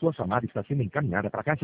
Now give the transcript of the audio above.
sua chamada está sendo encaminhada para a caixa